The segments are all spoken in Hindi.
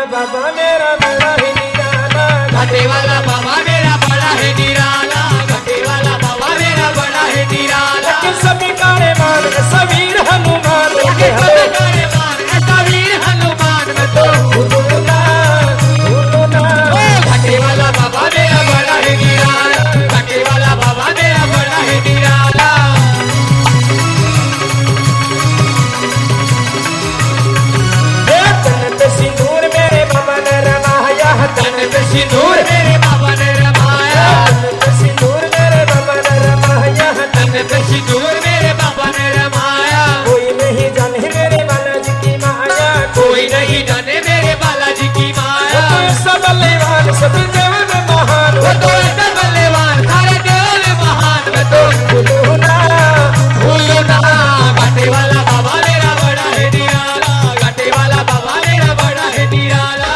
बाबा मेरा बड़ा है निराला, घाटे वाला बाबा मेरा बड़ा है निराला, घाटे वाला बाबा मेरा बड़ा है निराला। सभी काले मान सवीर हनुमान, सभी काले मान सवीर हनुमान में तो घाटे वाला बाबा मेरा बड़ा है निराला, घाटे वाला बाबा मेरा बड़ा है निराला। सिंदूर मेरे बाबा ने रमाया, तन पे सिंदूर मेरे बाबा ने रमाया, सिंदूर मेरे बाबा ने रमाया, तन पे सिंदूर मेरे बाबा ने रमाया। कोई नहीं जाने मेरे बालाजी की माया, कोई नहीं जाने मेरे बालाजी की माया। सब बल्लेवान सभी देव में महान, वो तो ऐसा बल्लेवान सारे देव में महान। मैं तो भूलो ना घाटे वाला बाबा मेरा बड़ा है निराला, घाटे वाला बाबा मेरा बड़ा है निराला।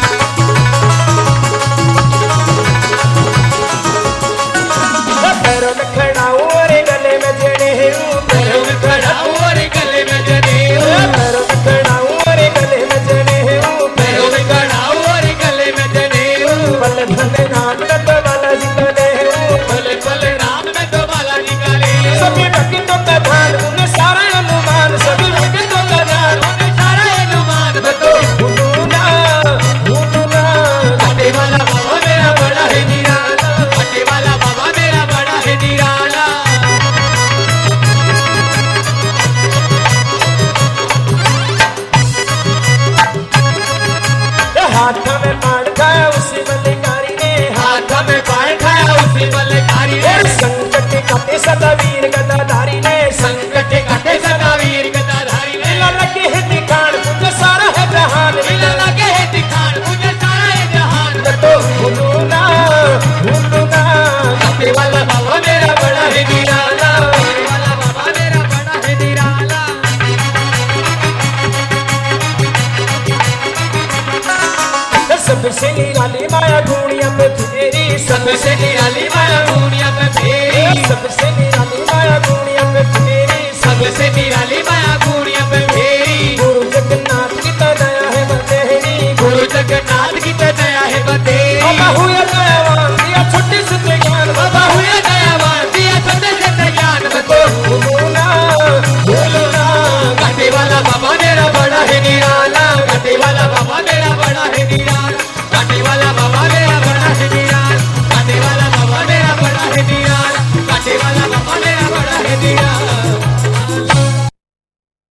पैरों में खड़ा हूँ और गले में जड़े हूँ, पैरों में खड़ा हूँ और गले में जड़े हूँ, पैरों में खड़ा हूँ और गले में जड़े हूँ, पैरों में खड़ा हूँ और गले में जड़े हूँ। भले भले नाम में तो बालाजी का ले हूँ, भले भले राम में तो बालाजी का ले हूँ। सभी भक्तों का ध्यान उन्हें सारा अनुमान, सभी भक्तों का ध्यान उन्हें सारा अनुमान। मैं तो भूलू ना घाटे वाला बाबा मेरा बड़ा है निराला, घाटे वाला बाबा मेरा बड़ा है निराला। हाथ में पान खाया उसी मल्लिकारी ने, हाथ में पान खाया उसी बल्लेकारी ने, संकट काटे सदा वीर गदाधारी ने, संकट काटे सदा वीर गदाधारी ने। मिला लगे है दिखान मुझे सारा है जहान, मिला लगे है दिखान मुझे सारा है जहान। तो भूलू ना घाटे वाला बाबा मेरा बड़ा है निराला, घाटे वाला बाबा मेरा बड़ा है निराला। सबसे निराली माया दुनिया पे तेरी, सबसे निराली माया दुनिया में तेरी, सबसे निराली माया दुनिया पे तेरी, सबसे निराली माया दुनिया में तेरी। गुरु जगन्नाथ की तो दया है बतेरी, गुरु जगन्नाथ की तो दया है बतेरी। बाबा हुए दयावान दिया छोटी से ज्ञान, बाबा हुए दयावान दिया छोटे से ज्ञान। मैं तो भूलू ना घाटे वाला बाबा मेरा बड़ा है निराला,